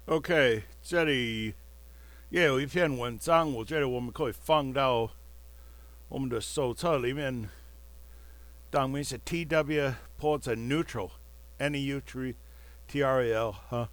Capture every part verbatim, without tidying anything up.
OK，这里也有一篇文章，我觉得我们可以放到我们的手册里面，当名是 T W Ports and Neutral N E U T R A L 哈，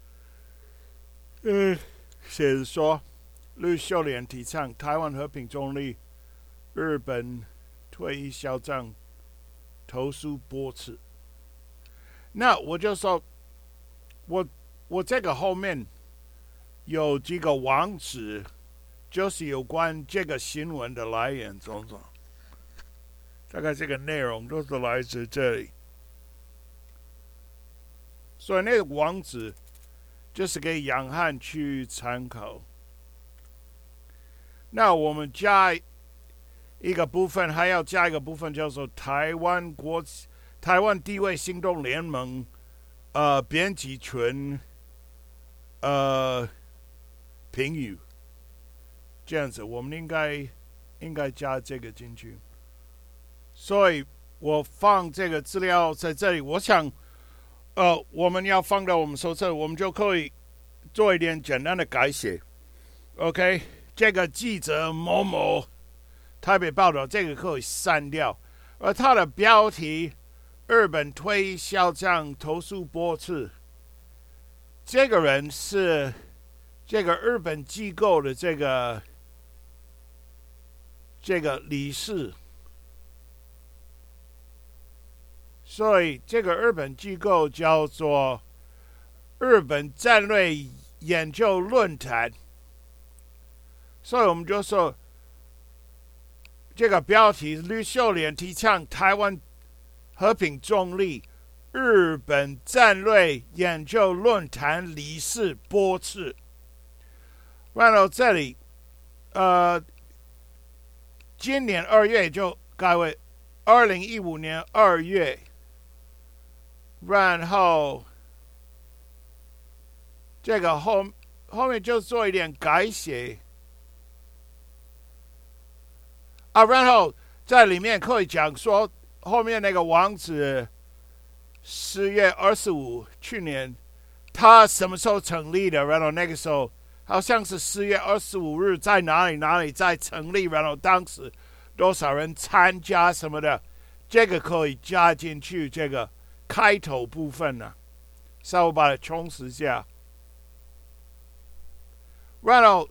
呃，写着说，吕秀莲提倡台湾和平中立，日本退役校长投诉驳斥。那我就说，我我这个后面有几个网址，就是有关这个新闻的来源种种，大概这个内容都是来自这里，所以那个网址就是给杨汉去参考。那我们加一个部分，还要加一个部分，叫做台湾国台湾地位行动联盟呃编辑群呃评语，这样子我们应该应该加这个进去。所以我放这个资料在这里，我想呃我们要放到我们手册，我们就可以做一点简单的改写。OK， 这个记者某某台北报道，这个可以删掉，而它的标题日本退役校长投诉驳斥，这个人是这个日本机构的这个这个理事，所以这个日本机构叫做日本战略研究论坛，所以我们就说这个标题吕秀莲提倡台湾和平中立，日本战略研究论坛理事驳斥。然后这里，呃，今年二月就改为二零一五年二月，然后这个后后面就做一点改写啊，然后在里面可以讲说。后面那个网址，十月二十五，去年他什么时候成立的？然后那个时候好像是十月二十五日，在哪里哪里在成立？然后当时多少人参加什么的，这个可以加进去这个开头部分呢、啊，稍微把它充实一下。然后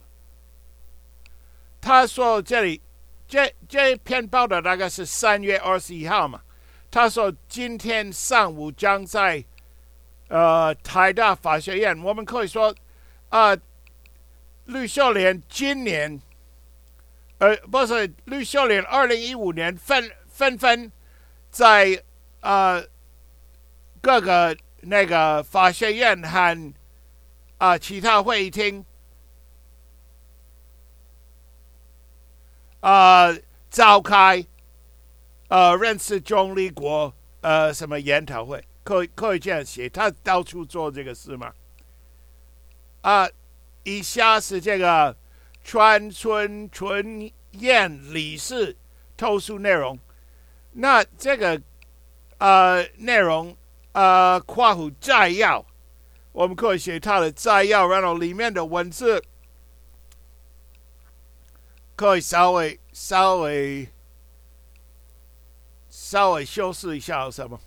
他说这里。这这篇报道大概是三月二十一号嘛，他说今天上午将在呃台大法学院，我们可以说啊、呃，吕秀莲今年呃不是吕秀莲二零一五年纷纷纷在呃各个那个法学院和啊、呃、其他会议厅。呃，召开呃认识中立国呃什么研讨会，可以可以这样写，他到处做这个事嘛。啊、呃，以下是这个川村纯彦理事投诉内容。那这个呃内容呃括弧摘要，我们可以写它的摘要，然后里面的文字。可以稍微稍微稍微修饰一下什么？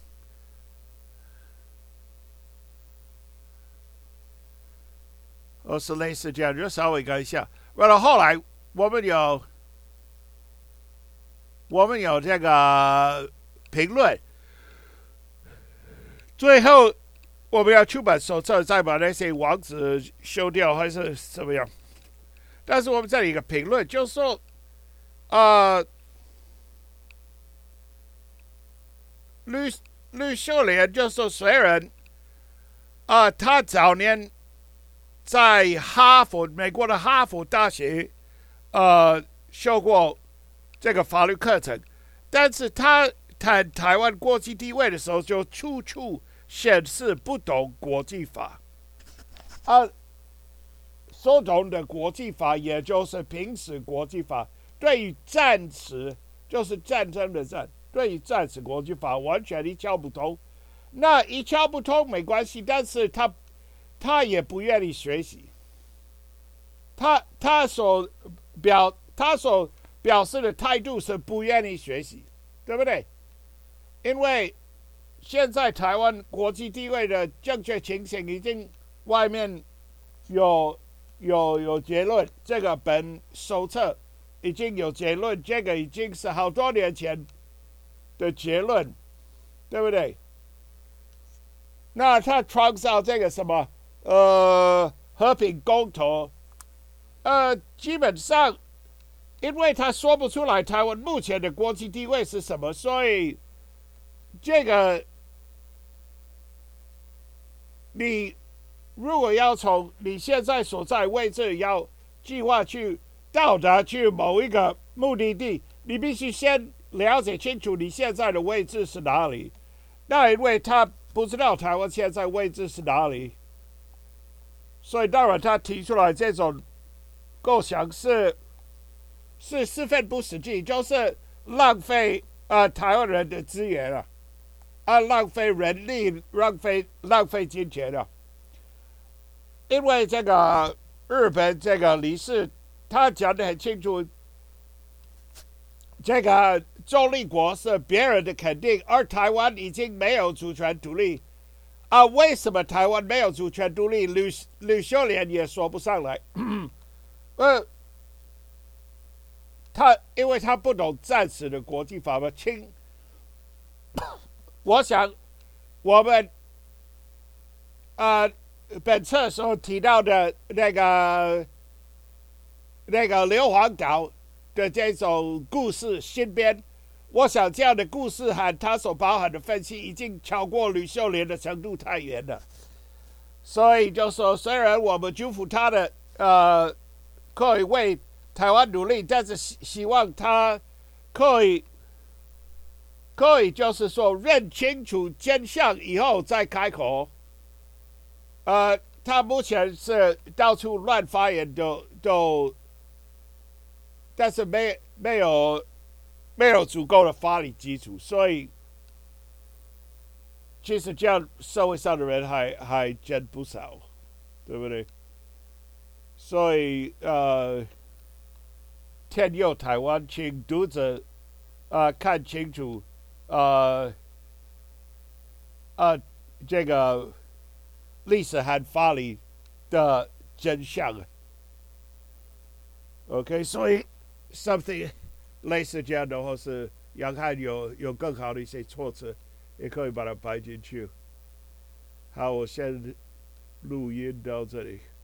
哦，是类似这样，就稍微改一下。完了，后来我们有我们有这个评论，最后我们要出版手册，再把那些网址修掉，还是怎么样？但是我们这里一个评论就说，呃，吕吕秀莲就说，虽然啊、呃，他早年在哈佛美国的哈佛大学呃修过这个法律课程，但是他谈台湾国际地位的时候，就处处显示不懂国际法啊。所懂的国际法，也就是平时国际法，对于战时就是战争的战，对于战时国际法完全一窍不通。那一窍不通没关系，但是他他也不愿意学习。他他所表他所表示的态度是不愿意学习，对不对？因为现在台湾国际地位的正确情形已经外面有有有结论，这个本手册已经有结论，这个已经是好多年前的结论，对不对？那他创造这个什么呃和平公投，呃，基本上因为他说不出来台湾目前的国际地位是什么，所以这个你如果要从你现在所在位置要计划去到达去某一个目的地，你必须先了解清楚你现在的位置是哪里。那因为他不知道台湾现在位置是哪里，所以当然他提出来这种构想是是十分不实际，就是浪费呃台湾人的资源了，啊，浪费人力，浪费浪费金钱了。因为这个日本这个理事他讲得很清楚，这个中立国是别人的肯定，而台湾已经没有主权独立啊。为什么台湾没有主权独立？吕吕秀莲也说不上来。呃，他因为他不懂战时的国际法嘛，亲，我想我们呃本册所提到的那个那个硫磺岛的这种故事新编，我想这样的故事和他所包含的分析已经超过吕秀莲的程度太远了。所以就说，虽然我们祝福他的呃可以为台湾努力，但是希望他可以可以就是说认清楚真相以后再开口。呃，他目前是到处乱发言，都都，但是没没有没有足够的法理基础，所以其实这样社会上的人还还真不少，对不对？所以呃，天佑台湾，请读者啊、呃、看清楚，呃呃这个历史和法理的真相。OK， 所以 something 类似这样的，或是杨汉有有更好的一些措辞，也可以把它摆进去。好，我先录音到这里。